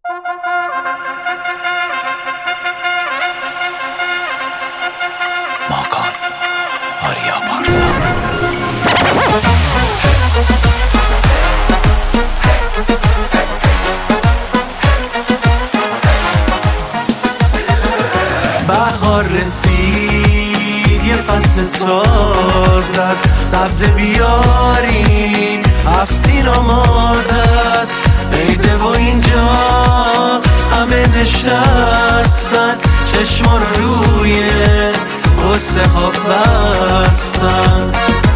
ماکان آریا پارسا. بهار رسید یه فصل تازه است، سبز بیارین افسین آماده است. عیده و اینجا همه نشستن، چشما رو روی قصه ها بستن.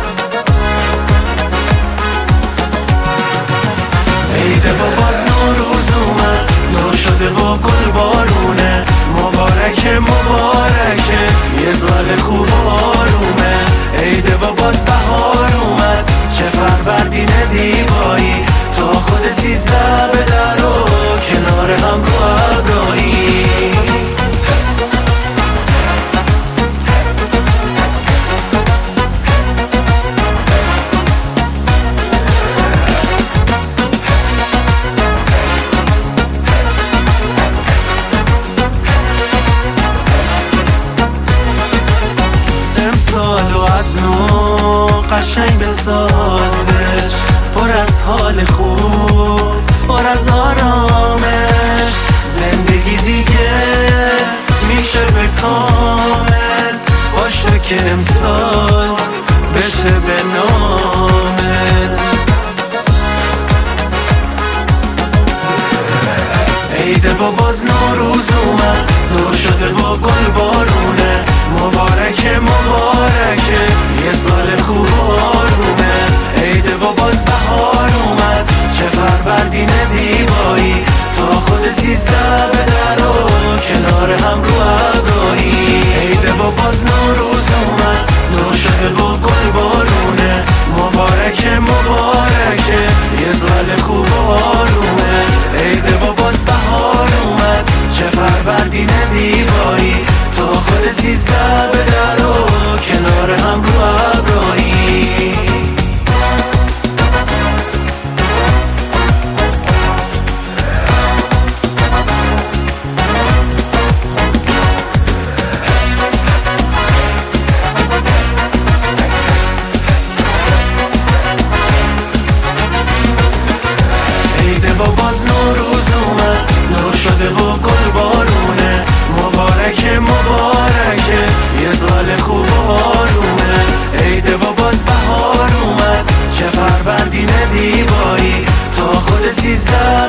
عیده و باز نوروز اومد، نو شده و گل بارونه. مبارکه مبارکه یه سال خوب و آرومه. عیده و باز بهار اومد، چه فروردین زیبایی. تا خود 13 به در و کنار هم رو ابرایی. امسالو از نو قشنگ بسازش، پر از حال خوب، پر از آرامش. زندگی دیگه میشه به کامت، باشه که امسال بشه به نامت. عیده و باز نوروز اومد، نور شده و گل بارونه. مبارکه مبارکه یه سال خوب و آرومه. عیده و باز بهار اومد، چه فروردین زیبایی. تا خود 13 به در و کنار هم رو ابرایی. عیده و باز نوروز اومد، نور شده و گل بارونه. مبارکه مبارکه یه سال خوب و آرومه. عیده و باز بهار اومد، چه فروردین زیبایی. تا خود 13 به در و کنار هم رو ابرایی. عیده و باز نوروز اومد، نور شده و گل بارونه. مبارکه مبارکه یه سال خوب و آرومه. عیده و باز بهار اومد، چه فروردین زیبایی. تا خود 13